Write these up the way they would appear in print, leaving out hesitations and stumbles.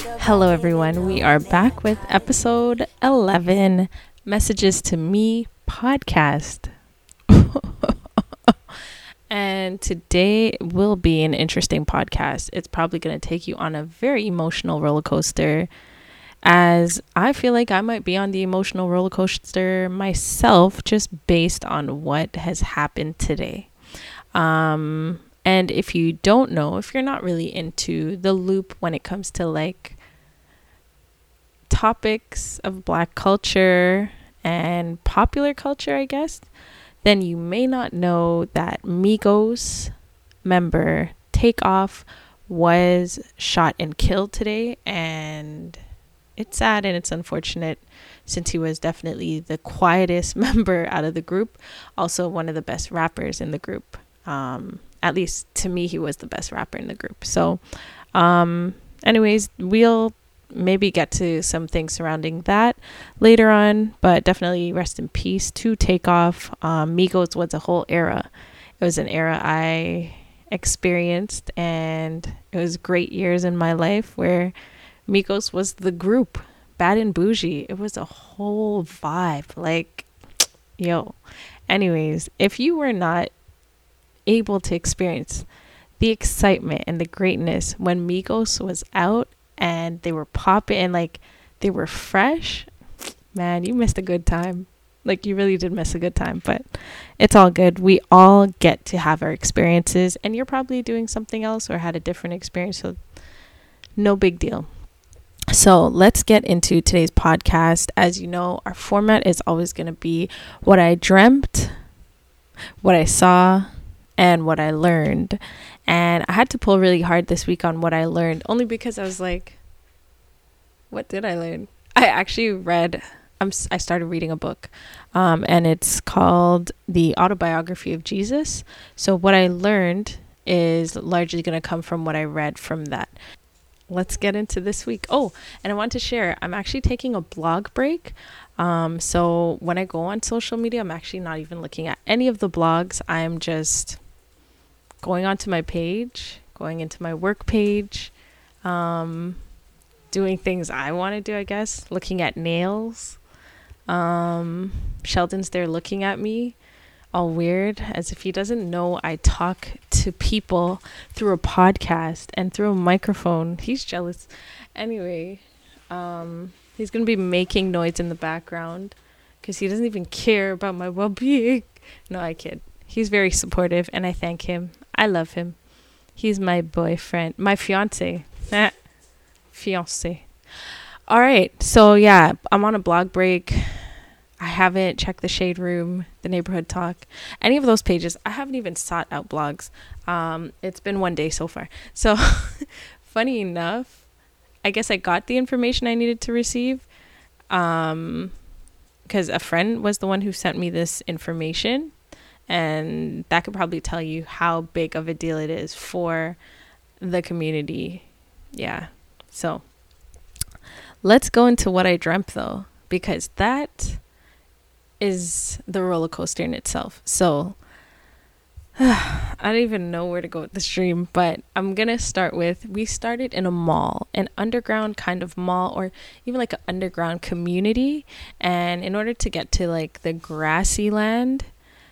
Hello, everyone. We are back with episode 11 Messages to Me podcast. And today will be an interesting podcast. It's probably going to take you on a very emotional roller coaster, as I feel like I might be on the emotional roller coaster myself, just based on what has happened today. And if you don't know, if you're not really into the loop when it comes to like topics of Black culture and popular culture, I guess, then you may not know that Migos member Takeoff was shot and killed today. And it's sad and it's unfortunate, since he was definitely the quietest member out of the group. Also one of the best rappers in the group. At least to me, he was the best rapper in the group. So anyways, we'll maybe get to some things surrounding that later on, but definitely rest in peace to Takeoff. Migos was a whole era. It was an era I experienced, and it was great years in my life where Migos was the group. Bad and bougie. It was a whole vibe. Like, yo. Anyways, if you were not able to experience the excitement and the greatness when Migos was out and they were popping and like they were fresh, man, you missed a good time. Like, you really did miss a good time, but it's all good. We all get to have our experiences, and you're probably doing something else or had a different experience, so no big deal. So let's get into today's podcast. As you know, our format is always going to be what I dreamt, what I saw, and what I learned. And I had to pull really hard this week on what I learned, only because I was like, what did I learn? I actually I started reading a book, and it's called The Autobiography of Jesus. So what I learned is largely going to come from what I read from that. Let's get into this week. Oh, and I want to share, I'm actually taking a blog break. So when I go on social media, I'm actually not even looking at any of the blogs. I'm just going onto my page, going into my work page, doing things I want to do, I guess, looking at nails. Sheldon's there looking at me all weird, as if he doesn't know I talk to people through a podcast and through a microphone. He's jealous. Anyway, he's going to be making noise in the background because he doesn't even care about my well-being. No, I kid. He's very supportive, and I thank him. I love him. He's my boyfriend, my fiance. Fiance. All right. So yeah, I'm on a blog break. I haven't checked the Shade Room, the Neighborhood Talk, any of those pages. I haven't even sought out blogs. It's been one day so far. So funny enough, I guess I got the information I needed to receive, because a friend was the one who sent me this information. And that could probably tell you how big of a deal it is for the community. Yeah. So let's go into what I dreamt, though, because that is the roller coaster in itself. So I don't even know where to go with the stream, but I'm going to start with, we started in a mall, an underground kind of mall, or even like an underground community. And in order to get to like the grassy land,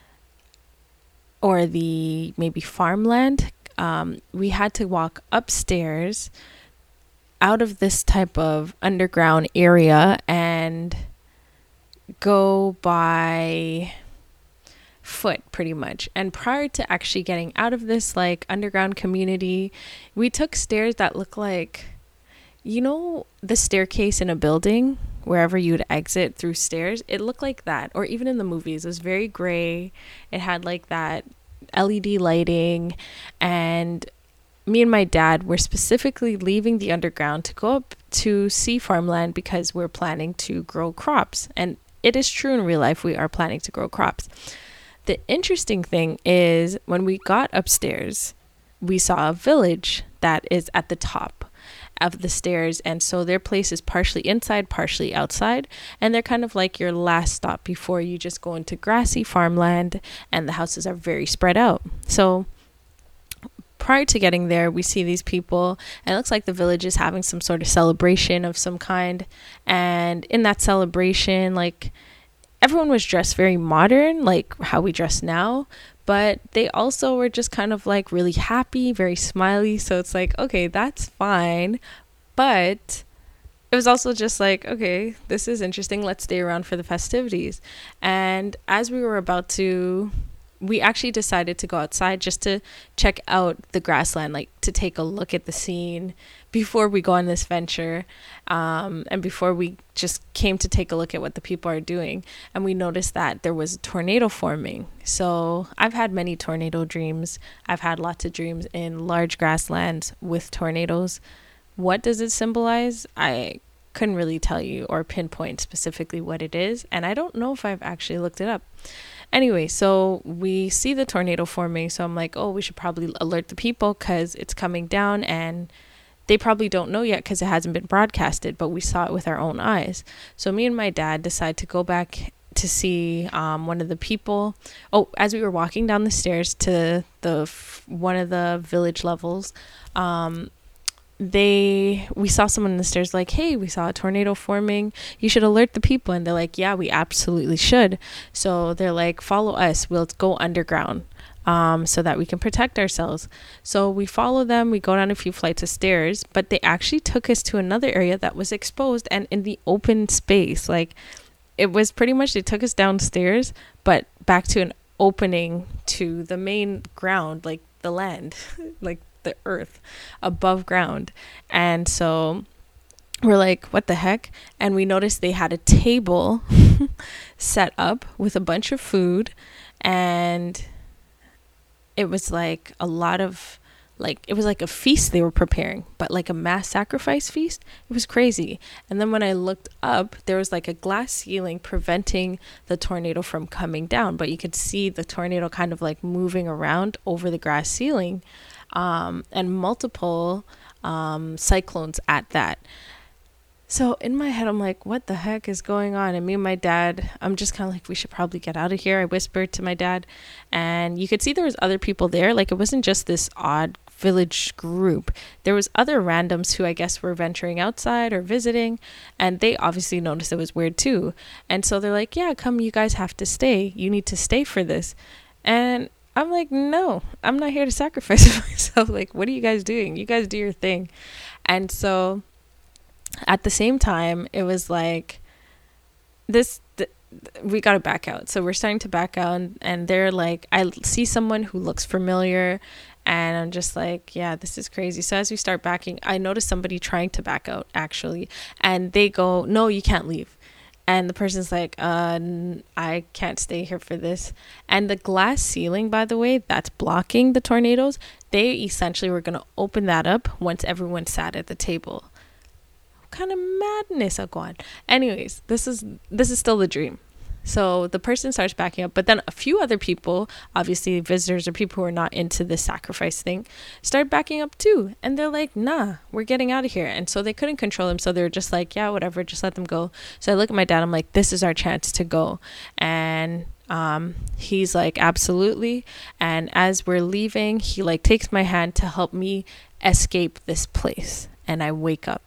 or the maybe farmland, we had to walk upstairs out of this type of underground area and go by foot pretty much. And prior to actually getting out of this like underground community, we took stairs that look like, you know, the staircase in a building, wherever you'd exit through stairs, it looked like that. Or even in the movies, it was very gray. It had like that LED lighting. And me and my dad were specifically leaving the underground to go up to see farmland because we're planning to grow crops. And it is true in real life, we are planning to grow crops. The interesting thing is, when we got upstairs, we saw a village that is at the top of the stairs, and so their place is partially inside, partially outside, and they're kind of like your last stop before you just go into grassy farmland, and the houses are very spread out. So prior to getting there, we see these people, and it looks like the village is having some sort of celebration of some kind. And in that celebration, like, everyone was dressed very modern, like how we dress now, but they also were just kind of like really happy, very smiley. So it's like, okay, that's fine. But it was also just like, okay, this is interesting. Let's stay around for the festivities. And as we were about to, we actually decided to go outside just to check out the grassland, like to take a look at the scene before we go on this venture. And before we just came to take a look at what the people are doing. And we noticed that there was a tornado forming. So I've had many tornado dreams. I've had lots of dreams in large grasslands with tornadoes. What does it symbolize? I couldn't really tell you or pinpoint specifically what it is. And I don't know if I've actually looked it up. Anyway, so we see the tornado forming. So I'm like, oh, we should probably alert the people because it's coming down, and they probably don't know yet because it hasn't been broadcasted, but we saw it with our own eyes. So me and my dad decide to go back to see one of the people. Oh, as we were walking down the stairs to one of the village levels, we saw someone in the stairs like, hey, we saw a tornado forming, you should alert the people. And they're like, yeah, we absolutely should. So they're like, follow us, we'll go underground so that we can protect ourselves. So we follow them, we go down a few flights of stairs, but they actually took us to another area that was exposed and in the open space. Like, it was pretty much, they took us downstairs but back to an opening to the main ground, like the land like the earth above ground. And so we're like, what the heck? And we noticed they had a table set up with a bunch of food, and it was like a lot of, like, it was like a feast they were preparing, but like a mass sacrifice feast. It was crazy. And then when I looked up, there was like a glass ceiling preventing the tornado from coming down, but you could see the tornado kind of like moving around over the glass ceiling. And multiple cyclones at that. So in my head, I'm like, what the heck is going on? And me and my dad, I'm just kind of like, we should probably get out of here. I whispered to my dad, and you could see there was other people there. Like, it wasn't just this odd village group. There was other randoms who I guess were venturing outside or visiting, and they obviously noticed it was weird too. And so they're like, yeah, come, you guys have to stay. You need to stay for this. And I'm like, no, I'm not here to sacrifice myself. Like, what are you guys doing? You guys do your thing. And so at the same time, it was like we got to back out. So we're starting to back out, and they're like, I see someone who looks familiar, and I'm just like, yeah, this is crazy. So as we start backing, I notice somebody trying to back out actually, and they go, no, you can't leave. And the person's like, I can't stay here for this. And the glass ceiling, by the way, that's blocking the tornadoes, they essentially were going to open that up once everyone sat at the table. What kind of madness, Agwan? Anyways, this is still the dream. So the person starts backing up, but then a few other people, obviously visitors or people who are not into this sacrifice thing, start backing up too. And they're like, nah, we're getting out of here. And so they couldn't control them. So they were just like, yeah, whatever, just let them go. So I look at my dad, I'm like, this is our chance to go. And he's like, absolutely. And as we're leaving, he like takes my hand to help me escape this place. And I wake up.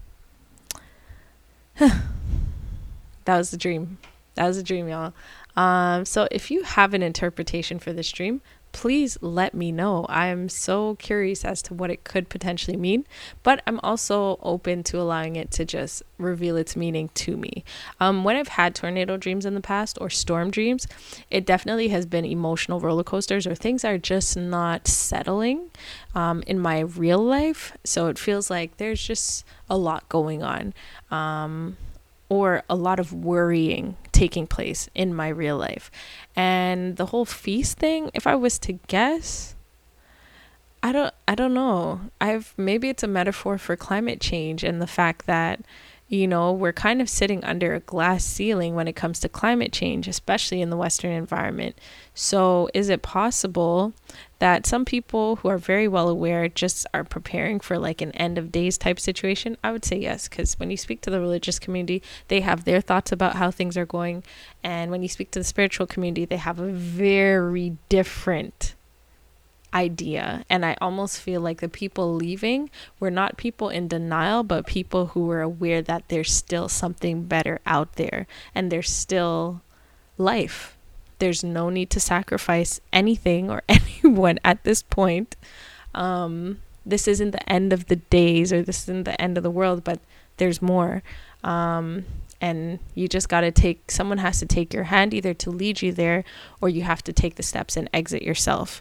That was the dream. That was a dream, y'all. So if you have an interpretation for this dream, please let me know. I'm so curious as to what it could potentially mean, but I'm also open to allowing it to just reveal its meaning to me. When I've had tornado dreams in the past or storm dreams, it definitely has been emotional roller coasters, or things are just not settling in my real life. So it feels like there's just a lot going on. Or a lot of worrying taking place in my real life. And the whole feast thing, if I was to guess, I don't know. Maybe it's a metaphor for climate change and the fact that, you know, we're kind of sitting under a glass ceiling when it comes to climate change, especially in the Western environment. So is it possible that some people who are very well aware just are preparing for like an end of days type situation? I would say yes, because when you speak to the religious community, they have their thoughts about how things are going. And when you speak to the spiritual community, they have a very different idea. And I almost feel like the people leaving were not people in denial, but people who were aware that there's still something better out there and there's still life. There's no need to sacrifice anything or anyone at this point. This isn't the end of the days, or this isn't the end of the world, but there's more. And you just got to someone has to take your hand either to lead you there, or you have to take the steps and exit yourself.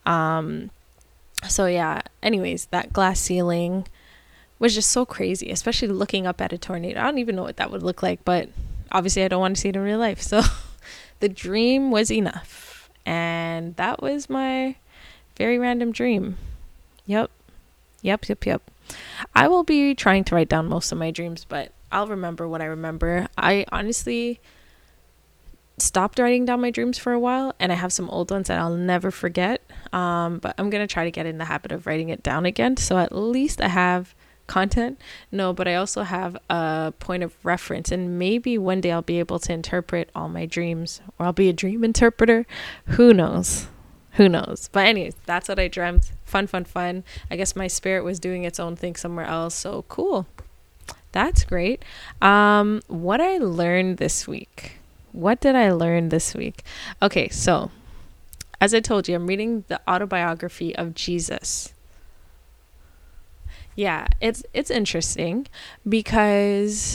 So yeah, anyways, that glass ceiling was just so crazy, especially looking up at a tornado. I don't even know what that would look like, but obviously I don't want to see it in real life. So the dream was enough. And that was my very random dream. Yep. I will be trying to write down most of my dreams, but I'll remember what I remember. I honestly stopped writing down my dreams for a while, and I have some old ones that I'll never forget. But I'm going to try to get in the habit of writing it down again, so at least I have content. No, but I also have a point of reference, and maybe one day I'll be able to interpret all my dreams, or I'll be a dream interpreter. Who knows? But anyways, that's what I dreamt. Fun. I guess my spirit was doing its own thing somewhere else. So cool. That's great. What I learned this week. What did I learn this week? Okay, so as I told you, I'm reading the autobiography of Jesus. Yeah, it's interesting because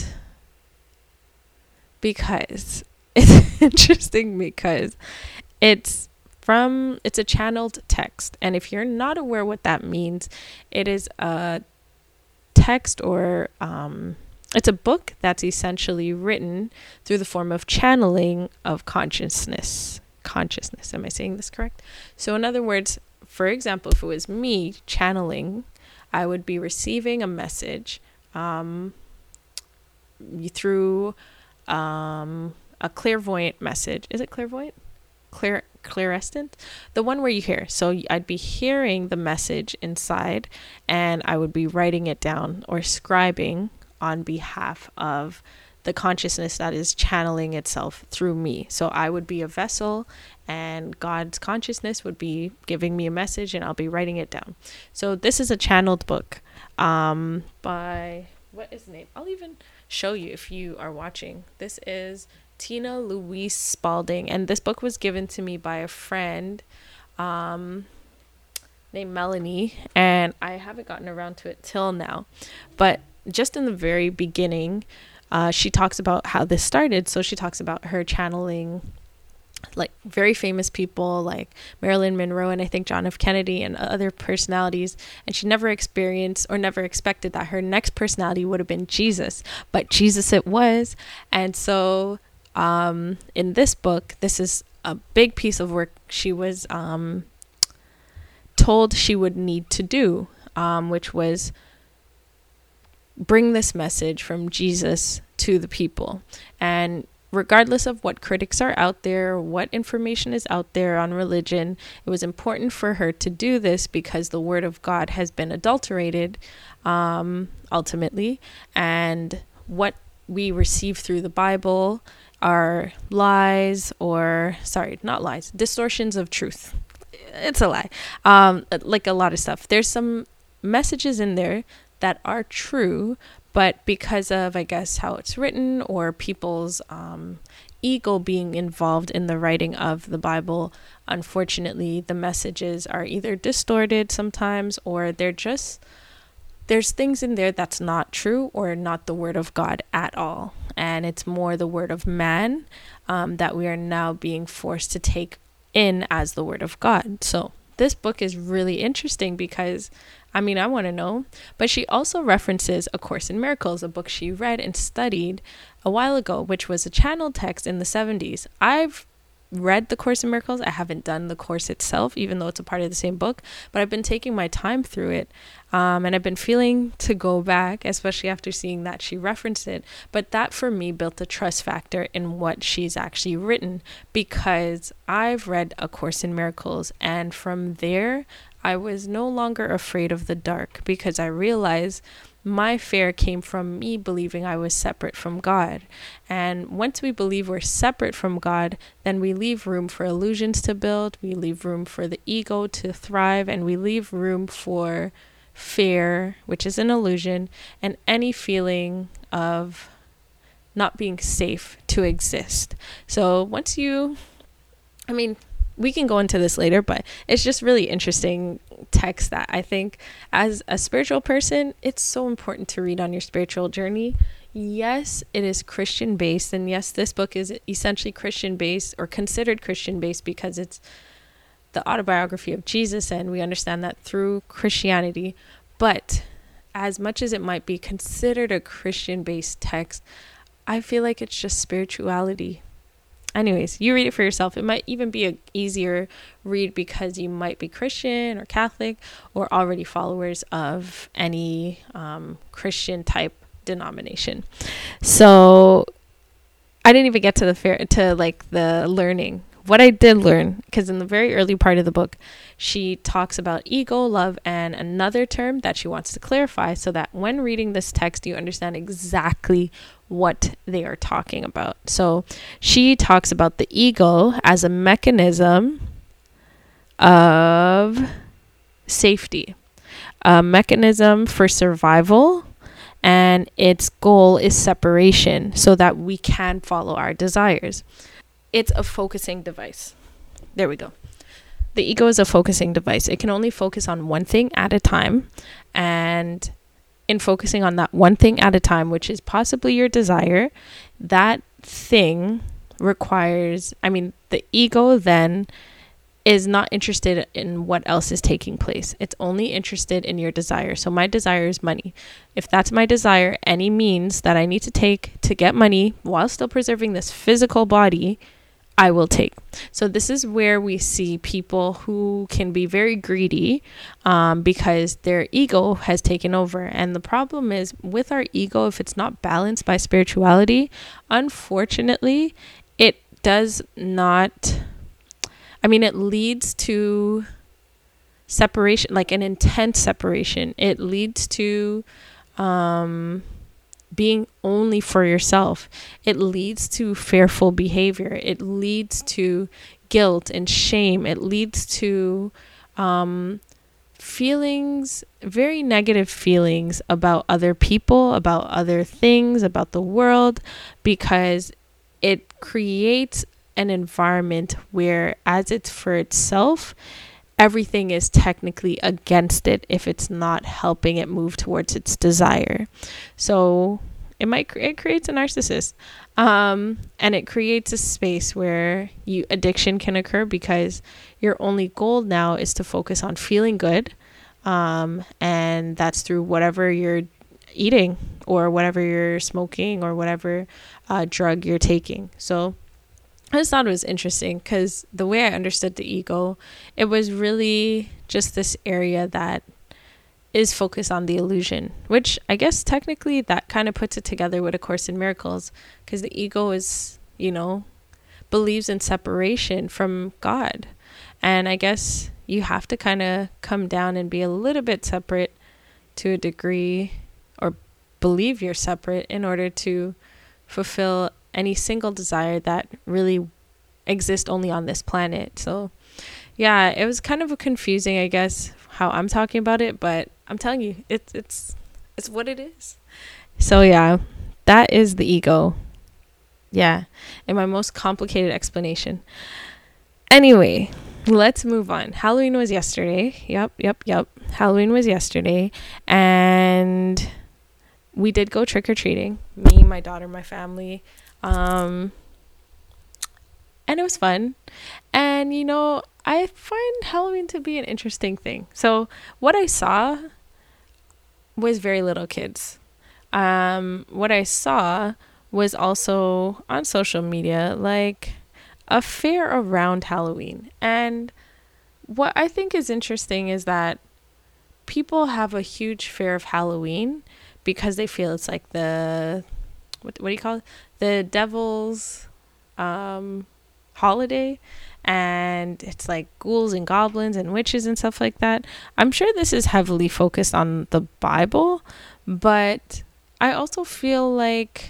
it's interesting because it's a channeled text. And if you're not aware what that means, it is a text, or it's a book that's essentially written through the form of channeling of consciousness. Am I saying this correct? So in other words, for example, if it was me channeling, I would be receiving a message through a clairvoyant message. Is it clairvoyant? Clairescent, the one where you hear. So I'd be hearing the message inside, and I would be writing it down or scribing on behalf of the consciousness that is channeling itself through me. So I would be a vessel, and God's consciousness would be giving me a message, and I'll be writing it down. So this is a channeled book by, what is the name? I'll even show you if you are watching. This is Tina Louise Spalding, and this book was given to me by a friend named Melanie, and I haven't gotten around to it till now. But just in the very beginning, she talks about how this started. So she talks about her channeling like very famous people like Marilyn Monroe, and I think John F. Kennedy, and other personalities, and she never experienced or never expected that her next personality would have been Jesus, but Jesus it was. And so in this book, this is a big piece of work she was told she would need to do, which was bring this message from Jesus to the people. And regardless of what critics are out there, what information is out there on religion, it was important for her to do this because the word of God has been adulterated, ultimately, and what we receive through the Bible are lies, or not lies, distortions of truth. It's a lie. Like a lot of stuff. There's some messages in there that are true, but because of, I guess, how it's written, or people's ego being involved in the writing of the Bible, unfortunately, the messages are either distorted sometimes, or there's things in there that's not true, or not the word of God at all. And it's more the word of man that we are now being forced to take in as the word of God. So this book is really interesting because, I want to know. But she also references A Course in Miracles, a book she read and studied a while ago, which was a channeled text in the 70s. I've read The Course in Miracles. I haven't done the course itself, even though it's a part of the same book, but I've been taking my time through it. And I've been feeling to go back, especially after seeing that she referenced it. But that for me built a trust factor in what she's actually written, because I've read A Course in Miracles, and from there I was no longer afraid of the dark, because I realized my fear came from me believing I was separate from God. And once we believe we're separate from God, then we leave room for illusions to build, we leave room for the ego to thrive, and we leave room for fear, which is an illusion, and any feeling of not being safe to exist. So once we can go into this later, but it's just really interesting text that I think as a spiritual person, it's so important to read on your spiritual journey. Yes, it is Christian based. And yes, this book is essentially Christian based or considered Christian based because it's the autobiography of Jesus. And we understand that through Christianity. But as much as it might be considered a Christian based text, I feel like it's just spirituality. Anyways, you read it for yourself. It might even be an easier read because you might be Christian or Catholic or already followers of any Christian type denomination. So I didn't even get to the learning. What I did learn, because in the very early part of the book, she talks about ego, love, and another term that she wants to clarify so that when reading this text, you understand exactly what they are talking about. So she talks about the ego as a mechanism of safety, a mechanism for survival, and its goal is separation so that we can follow our desires. It's a focusing device. There we go. The ego is a focusing device. It can only focus on one thing at a time. And in focusing on that one thing at a time, which is possibly your desire, that thing requires, the ego then is not interested in what else is taking place. It's only interested in your desire. So my desire is money. If that's my desire, any means that I need to take to get money while still preserving this physical body, I will take. So this is where we see people who can be very greedy because their ego has taken over. And the problem is with our ego, if it's not balanced by spirituality, unfortunately, it does not, it leads to separation, like an intense separation. It leads to being only for yourself. It leads to fearful behavior. It leads to guilt and shame. It leads to feelings, very negative feelings about other people, about other things, about the world, because it creates an environment where, as it's for itself, everything is technically against it if it's not helping it move towards its desire. So it creates a narcissist, and it creates a space where addiction can occur because your only goal now is to focus on feeling good, and that's through whatever you're eating or whatever you're smoking or whatever drug you're taking. So I just thought it was interesting because the way I understood the ego, it was really just this area that is focused on the illusion, which I guess technically that kind of puts it together with A Course in Miracles, because the ego is, believes in separation from God. And I guess you have to kind of come down and be a little bit separate to a degree, or believe you're separate in order to fulfill any single desire that really exists only on this planet. So yeah, it was kind of confusing, I guess, how I'm talking about it, but I'm telling you, it's what it is. So yeah, that is the ego. Yeah, in my most complicated explanation. Anyway, let's move on. Halloween was yesterday. Yep. Halloween was yesterday, and we did go trick-or-treating. Me, my daughter, my family. And it was fun. And, I find Halloween to be an interesting thing. So what I saw was very little kids. What I saw was also on social media, like a fair around Halloween. And what I think is interesting is that people have a huge fear of Halloween because they feel it's like the, what do you call it? The devil's holiday, and it's like ghouls and goblins and witches and stuff like that. I'm sure this is heavily focused on the Bible, But I also feel like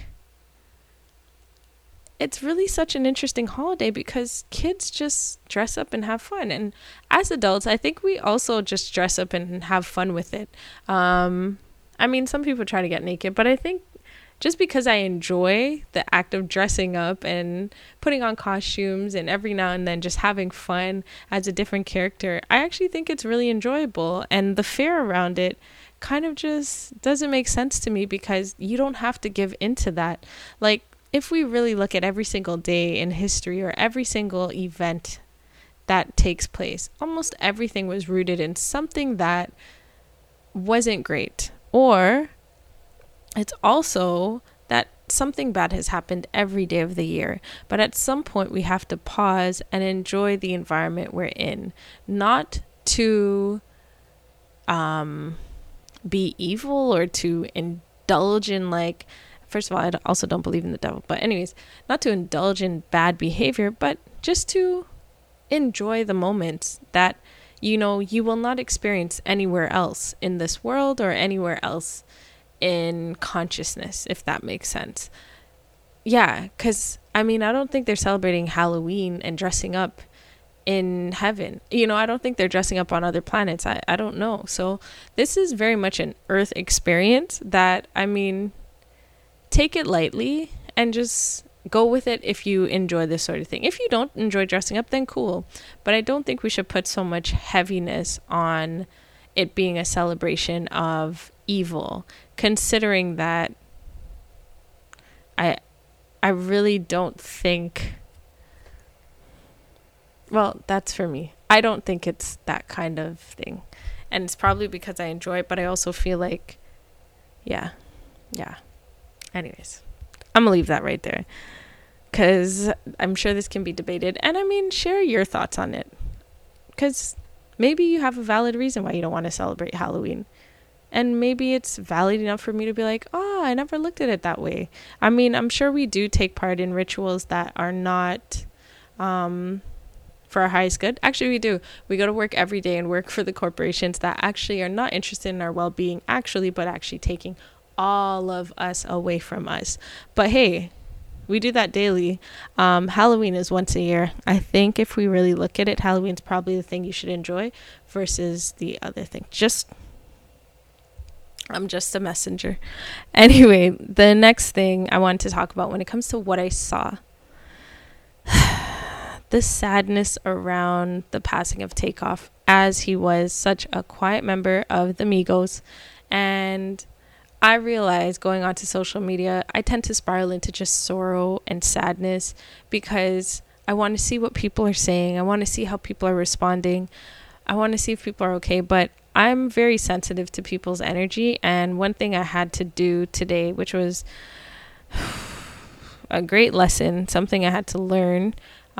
it's really such an interesting holiday because kids just dress up and have fun. And as adults, I think we also just dress up and have fun with it. I mean, some people try to get naked, but I think just because I enjoy the act of dressing up and putting on costumes and every now and then just having fun as a different character, I actually think it's really enjoyable. And the fear around it kind of just doesn't make sense to me because you don't have to give into that. Like, if we really look at every single day in history or every single event that takes place, almost everything was rooted in something that wasn't great. Or it's also that something bad has happened every day of the year. But at some point, we have to pause and enjoy the environment we're in, not to be evil or to indulge in, like, first of all, I also don't believe in the devil, but anyways, not to indulge in bad behavior, but just to enjoy the moments that, you know, you will not experience anywhere else in this world or anywhere else in consciousness, if that makes sense. Yeah, because I mean, I don't think they're celebrating Halloween and dressing up in heaven. You know, I don't think they're dressing up on other planets. I don't know. So this is very much an Earth experience that, I mean, take it lightly and just go with it if you enjoy this sort of thing. If you don't enjoy dressing up, then cool. But I don't think we should put so much heaviness on it being a celebration of evil, considering that I really don't think, well, that's for me. I don't think it's that kind of thing. And it's probably because I enjoy it, but I also feel like, yeah. Anyways, I'm gonna leave that right there because I'm sure this can be debated. And I mean, share your thoughts on it because maybe you have a valid reason why you don't want to celebrate Halloween. And maybe it's valid enough for me to be like, oh, I never looked at it that way. I mean, I'm sure we do take part in rituals that are not for our highest good. Actually, we do. We go to work every day and work for the corporations that actually are not interested in our well-being, but actually taking all of us away from us. But hey, we do that daily. Halloween is once a year. I think if we really look at it, Halloween's probably the thing you should enjoy versus the other thing. I'm just a messenger. Anyway, the next thing I wanted to talk about when it comes to what I saw, the sadness around the passing of Takeoff, as he was such a quiet member of the Migos. And I realize going onto social media, I tend to spiral into just sorrow and sadness because I want to see what people are saying. I want to see how people are responding. I want to see if people are okay. But I'm very sensitive to people's energy. And one thing I had to do today, which was a great lesson, something I had to learn.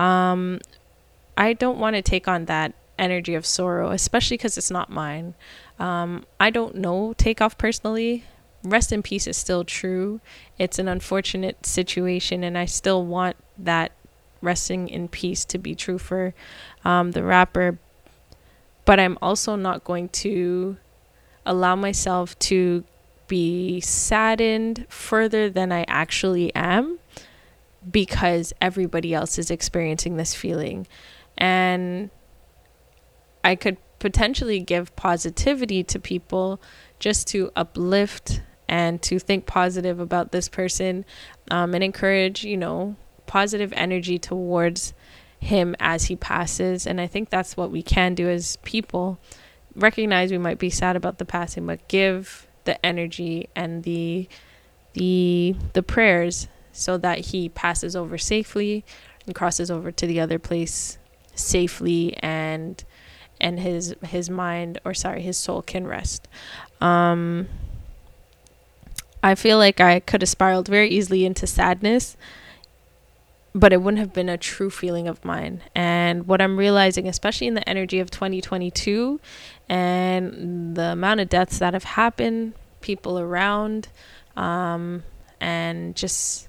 I don't want to take on that energy of sorrow, especially because it's not mine. I don't know Takeoff personally. Rest in peace is still true. It's an unfortunate situation, and I still want that resting in peace to be true for the rapper. But I'm also not going to allow myself to be saddened further than I actually am because everybody else is experiencing this feeling. And I could potentially give positivity to people just to uplift and to think positive about this person, and encourage, you know, positive energy towards him as he passes. And I think that's what we can do as people. Recognize we might be sad about the passing, but give the energy and the prayers so that he passes over safely and crosses over to the other place safely, and his mind, or sorry, his soul can rest. I feel like I could have spiraled very easily into sadness, but it wouldn't have been a true feeling of mine. And what I'm realizing, especially in the energy of 2022 and the amount of deaths that have happened, people around, and just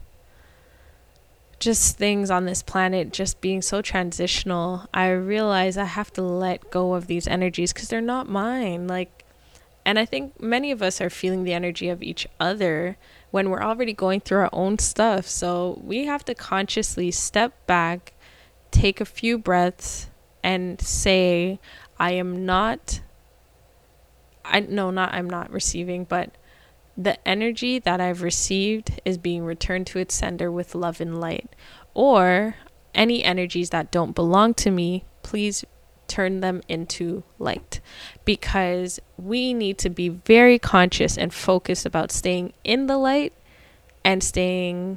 things on this planet just being so transitional, I realize I have to let go of these energies because they're not mine. Like, And I think many of us are feeling the energy of each other when we're already going through our own stuff. So we have to consciously step back, take a few breaths, and say, I'm not receiving, but the energy that I've received is being returned to its sender with love and light. Or any energies that don't belong to me, please turn them into light. Because we need to be very conscious and focused about staying in the light and staying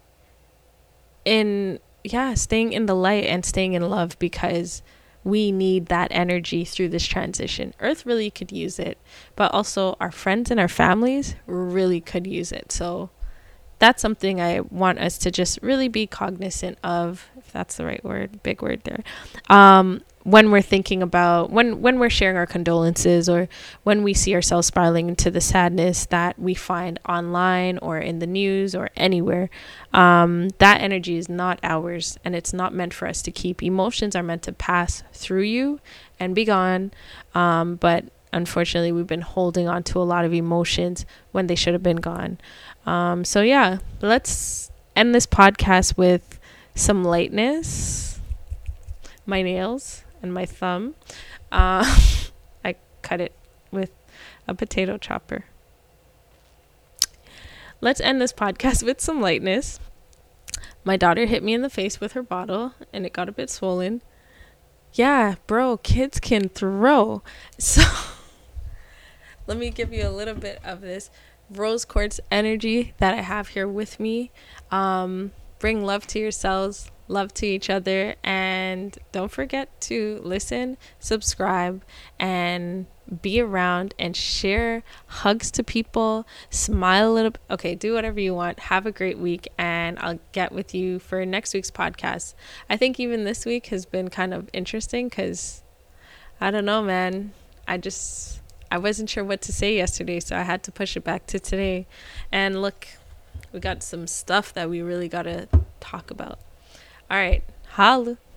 in the light and staying in love, because we need that energy through this transition. Earth really could use it, but also our friends and our families really could use it. So that's something I want us to just really be cognizant of, if that's the right word, big word there. When we're thinking about, when we're sharing our condolences, or when we see ourselves spiraling into the sadness that we find online or in the news or anywhere, that energy is not ours, and it's not meant for us to keep. Emotions are meant to pass through you and be gone. But unfortunately, we've been holding on to a lot of emotions when they should have been gone. So yeah, let's end this podcast with some lightness. My nails and my thumb. I cut it with a potato chopper. Let's end this podcast with some lightness. My daughter hit me in the face with her bottle and it got a bit swollen. Yeah, bro, kids can throw. So let me give you a little bit of this rose quartz energy that I have here with me. Bring love to yourselves, love to each other, and don't forget to listen, subscribe, and be around and share hugs to people. Smile a little bit. Okay, do whatever you want. Have a great week, and I'll get with you for next week's podcast. I think even this week has been kind of interesting because I don't know, man. I wasn't sure what to say yesterday, so I had to push it back to today. And look, we got some stuff that we really got to talk about. All right. Holla.